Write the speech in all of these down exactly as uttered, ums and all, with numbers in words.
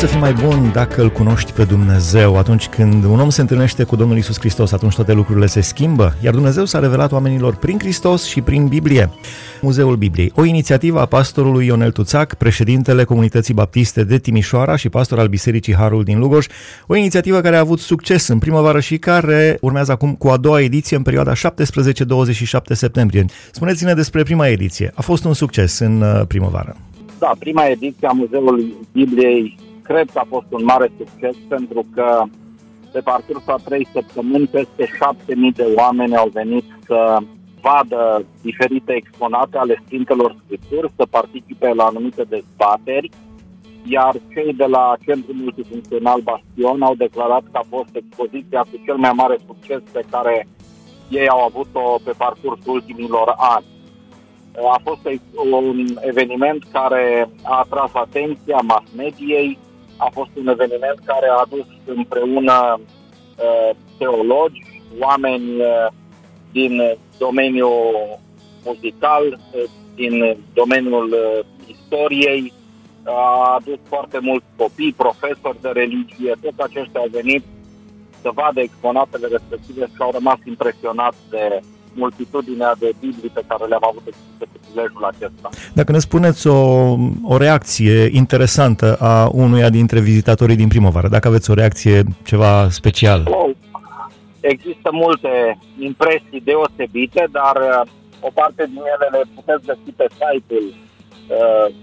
Poți să fii mai bun dacă îl cunoști pe Dumnezeu. Atunci când un om se întâlnește cu Domnul Iisus Hristos, atunci toate lucrurile se schimbă, iar Dumnezeu s-a revelat oamenilor prin Hristos și prin Biblie. Muzeul Bibliei, o inițiativă a pastorului Ionel Tuțac, președintele Comunității Baptiste de Timișoara și pastor al Bisericii Harul din Lugoj, o inițiativă care a avut succes în primăvară și care urmează acum cu a doua ediție în perioada șaptesprezece douăzeci și șapte septembrie. Spuneți-ne despre prima ediție. A fost un succes în primăvară. Da, prima ediție a Muzeului Bibliei cred că a fost un mare succes, pentru că pe parcursul a trei săptămâni peste șapte mii de oameni au venit să vadă diferite exponate ale Sfintelor Scripturi, să participe la anumite dezbateri, iar cei de la Centrul Multifuncțional Bastion au declarat că a fost expoziția cu cel mai mare succes pe care ei au avut-o pe parcursul ultimilor ani. A fost un eveniment care a atras atenția mass mediei, a fost un eveniment care a adus împreună uh, teologi, oameni uh, din domeniul muzical, uh, din domeniul uh, istoriei, a adus foarte mulți copii, profesori de religie, toți aceștia au venit să vadă exponatele respective și au rămas impresionați de multitudinea de Biblii pe care le-am avut de prilejul acesta. Dacă ne spuneți o, o reacție interesantă a unuia dintre vizitatorii din primăvară, dacă aveți o reacție ceva special. Oh, există multe impresii deosebite, dar uh, o parte din ele le puteți găsi pe site-ul uh,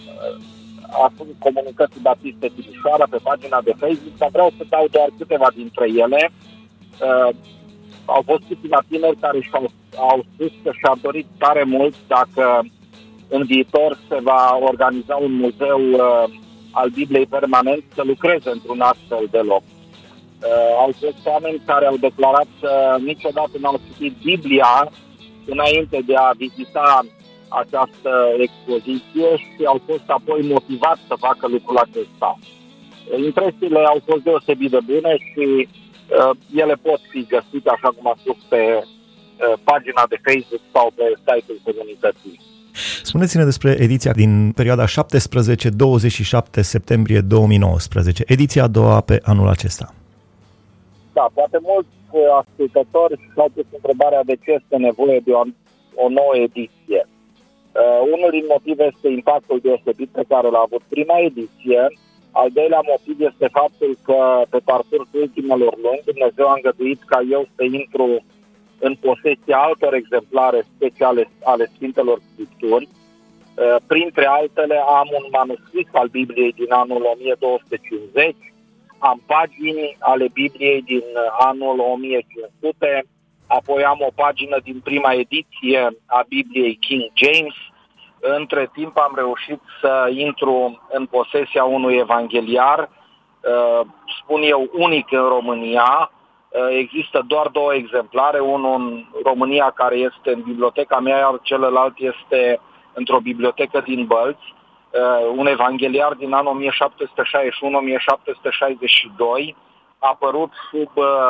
a Comunității Baptiste Timișoara, pe pagina de Facebook, dar vreau să dau doar câteva dintre ele. Uh, Au fost câțiva tineri care și-au, au spus că și-ar dorit tare mult dacă în viitor se va organiza un muzeu uh, al Bibliei permanent să lucreze într-un astfel de loc. Uh, au fost oameni care au declarat că niciodată n-au citit Biblia înainte de a vizita această expoziție și au fost apoi motivați să facă lucrul acesta. Impresiile au fost deosebit de bune și Uh, ele pot fi găsite, așa cum am spus, pe uh, pagina de Facebook sau pe site-ul comunității. Spuneți-ne despre ediția din perioada șaptesprezece douăzeci și șapte septembrie două mii nouăsprezece, ediția a doua pe anul acesta. Da, poate mulți ascultători și-au pus întrebarea de ce este nevoie de o, o nouă ediție. Uh, unul din motive este impactul deosebit pe care l-a avut prima ediție. Al doilea motiv este faptul că pe parcursul ultimelor luni Dumnezeu a îngăduit ca eu să intru în posesia altor exemplare speciale ale Sfintelor Scripturi. Printre altele am un manuscris al Bibliei din anul o mie două sute cincizeci, am pagini ale Bibliei din anul o mie cinci sute, apoi am o pagină din prima ediție a Bibliei King James. Între timp am reușit să intru în posesia unui evangheliar, spun eu unic în România. Există doar două exemplare, unul în România care este în biblioteca mea, iar celălalt este într-o bibliotecă din Bălți. Un evangheliar din anul o mie șapte sute șaizeci și unu - o mie șapte sute șaizeci și doi, a apărut sub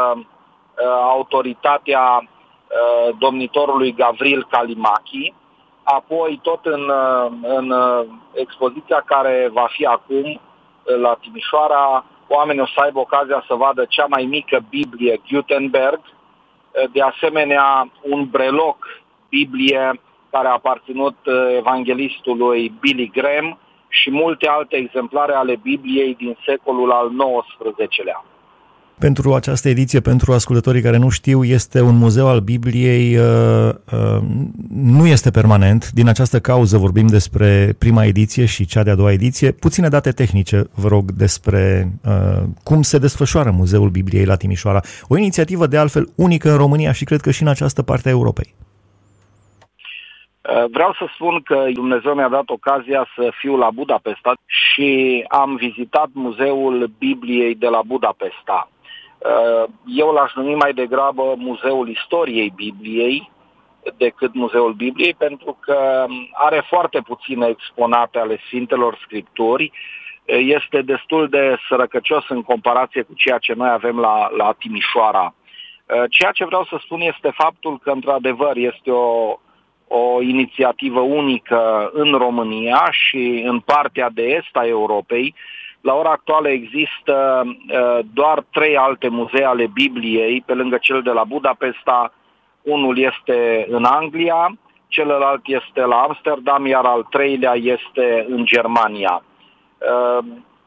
autoritatea domnitorului Gavril Calimachi. Apoi, tot în, în expoziția care va fi acum la Timișoara, oamenii o să aibă ocazia să vadă cea mai mică Biblie Gutenberg, de asemenea un breloc Biblie care a aparținut evanghelistului Billy Graham și multe alte exemplare ale Bibliei din secolul al nouăsprezecelea. Pentru această ediție, pentru ascultătorii care nu știu, este un muzeu al Bibliei, uh, uh, nu este permanent. Din această cauză vorbim despre prima ediție și cea de-a doua ediție. Puține date tehnice, vă rog, despre uh, cum se desfășoară Muzeul Bibliei la Timișoara. O inițiativă de altfel unică în România și cred că și în această parte a Europei. Vreau să spun că Dumnezeu mi-a dat ocazia să fiu la Budapesta și am vizitat Muzeul Bibliei de la Budapesta. Eu l-aș numi mai degrabă Muzeul Istoriei Bibliei decât Muzeul Bibliei, pentru că are foarte puține exponate ale Sfintelor Scripturi. Este destul de sărăcăcios în comparație cu ceea ce noi avem la, la Timișoara. Ceea ce vreau să spun este faptul că, într-adevăr, este o, o inițiativă unică în România și în partea de est a Europei, La ora actuală există uh, doar trei alte muzee ale Bibliei, pe lângă cel de la Budapesta. Unul este în Anglia, celălalt este la Amsterdam, iar al treilea este în Germania. Uh,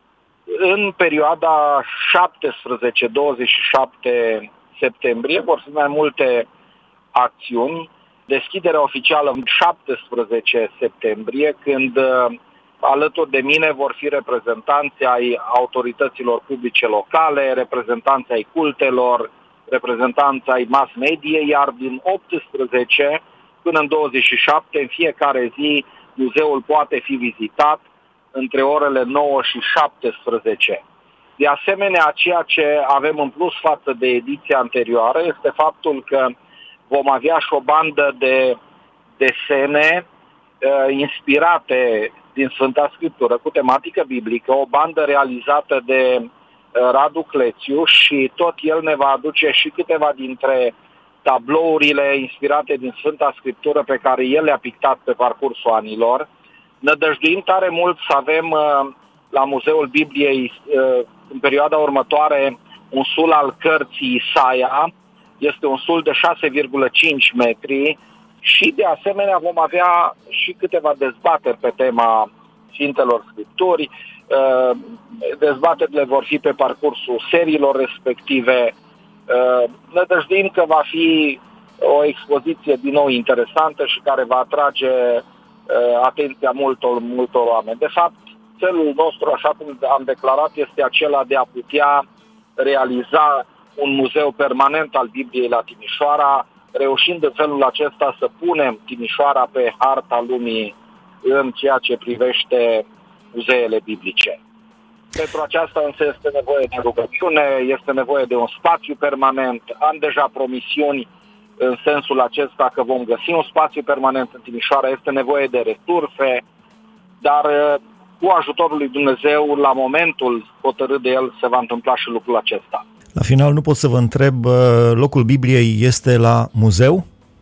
în perioada șaptesprezece douăzeci și șapte septembrie vor fi mai multe acțiuni. Deschiderea oficială în șaptesprezece septembrie, când uh, alături de mine vor fi reprezentanți ai autorităților publice locale, reprezentanți ai cultelor, reprezentanți ai mass media, iar din optsprezece până în douăzeci și șapte, în fiecare zi, muzeul poate fi vizitat între orele nouă și șaptesprezece. De asemenea, ceea ce avem în plus față de ediția anterioară este faptul că vom avea și o bandă de desene uh, inspirate din Sfânta Scriptură cu tematică biblică, o bandă realizată de uh, Radu Clețiu, și tot el ne va aduce și câteva dintre tablourile inspirate din Sfânta Scriptură pe care el le-a pictat pe parcursul anilor. Nădăjduim tare mult să avem uh, la Muzeul Bibliei uh, în perioada următoare un sul al cărții Isaia. Este un sul de șase virgulă cinci metri și de asemenea vom avea și câteva dezbateri pe tema Sfintelor Scripturi. Uh, dezbaterile vor fi pe parcursul seriilor respective. Uh, Nădăjduim că va fi o expoziție din nou interesantă și care va atrage atenția multor, multor oameni. De fapt, țelul nostru, așa cum am declarat, este acela de a putea realiza un muzeu permanent al Bibliei la Timișoara, reușind în felul acesta să punem Timișoara pe harta lumii în ceea ce privește muzeele biblice. Pentru aceasta însă este nevoie de rugăciune, este nevoie de un spațiu permanent. Am deja promisiuni în sensul acesta că vom găsi un spațiu permanent în Timișoara, este nevoie de resurse, dar cu ajutorul lui Dumnezeu, la momentul hotărât de El, se va întâmpla și lucrul acesta. La final, nu pot să vă întreb, locul Bibliei este la muzeu?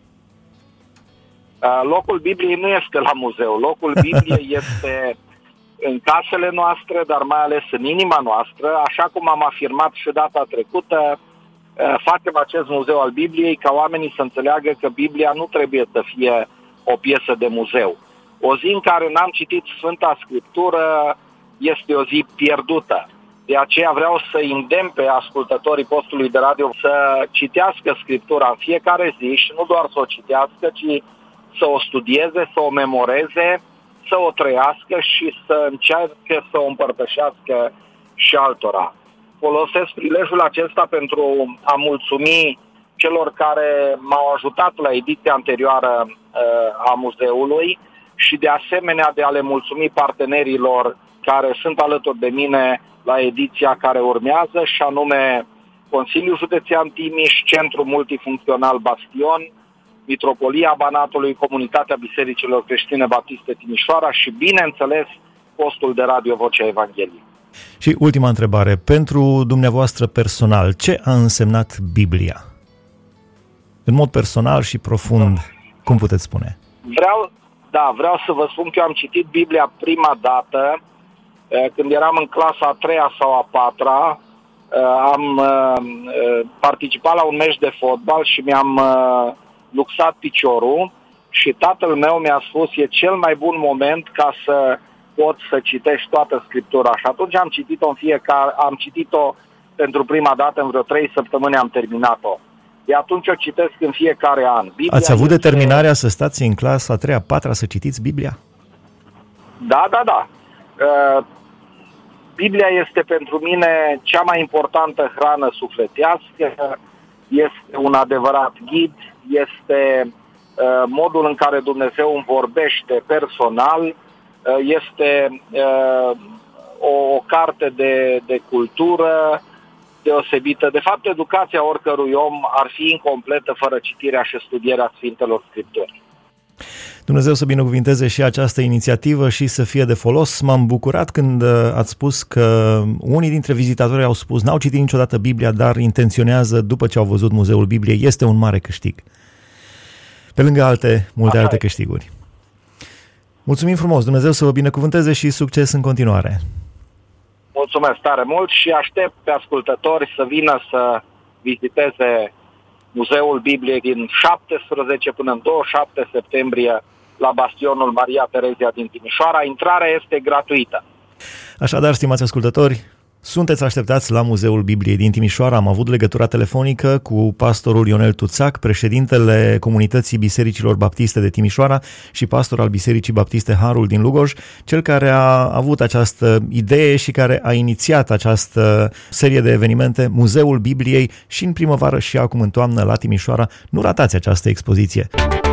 Locul Bibliei nu este la muzeu. Locul Bibliei este în casele noastre, dar mai ales în inima noastră. Așa cum am afirmat și data trecută, facem acest muzeu al Bibliei ca oamenii să înțeleagă că Biblia nu trebuie să fie o piesă de muzeu. O zi în care n-am citit Sfânta Scriptură este o zi pierdută. De aceea vreau să îndemn pe ascultătorii postului de radio să citească Scriptura în fiecare zi și nu doar să o citească, ci să o studieze, să o memoreze, să o trăiască și să încerce să o împărtășească și altora. Folosesc prilejul acesta pentru a mulțumi celor care m-au ajutat la ediția anterioară uh, a muzeului și de asemenea de a le mulțumi partenerilor care sunt alături de mine la ediția care urmează, și anume Consiliul Județean Timiș, Centrul Multifuncțional Bastion, Mitropolia Banatului, Comunitatea Bisericilor Creștine Baptiste Timișoara și, bineînțeles, postul de radio Vocea Evangheliei. Și ultima întrebare, pentru dumneavoastră personal, ce a însemnat Biblia? În mod personal și profund, cum puteți spune? Vreau, da, vreau să vă spun că eu am citit Biblia prima dată când eram în clasa a treia sau a patra. Am participat la un meci de fotbal și mi-am luxat piciorul și tatăl meu mi-a spus: e cel mai bun moment ca să poți să citești toată Scriptura. Și atunci am citit-o în fiecare, am citit-o pentru prima dată în vreo trei săptămâni, am terminat-o. De atunci o citesc în fiecare an. Biblia Ați avut este... determinarea să stați în clasa a treia, a patra să citiți Biblia? Da, da, da. Uh, Biblia este pentru mine cea mai importantă hrană sufletească, este un adevărat ghid, este uh, modul în care Dumnezeu îmi vorbește personal, uh, este uh, o, o carte de, de cultură deosebită. De fapt, educația oricărui om ar fi incompletă fără citirea și studierea Sfintelor Scripturi. Dumnezeu să binecuvinteze și această inițiativă și să fie de folos. M-am bucurat când ați spus că unii dintre vizitatori au spus n-au citit niciodată Biblia, dar intenționează după ce au văzut Muzeul Bibliei. Este un mare câștig. Pe lângă alte, multe Așa alte e. câștiguri. Mulțumim frumos! Dumnezeu să vă binecuvânteze și succes în continuare! Mulțumesc! Mulțumesc tare mult și aștept pe ascultători să vină să viziteze Muzeul Bibliei din șaptesprezece până în douăzeci și șapte septembrie la bastionul Maria Terezia din Timișoara. Intrarea este gratuită. Așadar, stimați ascultători, sunteți așteptați la Muzeul Bibliei din Timișoara. Am avut legătura telefonică cu pastorul Ionel Tuțac, președintele Comunității Bisericilor Baptiste de Timișoara și pastor al Bisericii Baptiste Harul din Lugoj, cel care a avut această idee și care a inițiat această serie de evenimente, Muzeul Bibliei, și în primăvară și acum în toamnă la Timișoara. Nu ratați această expoziție!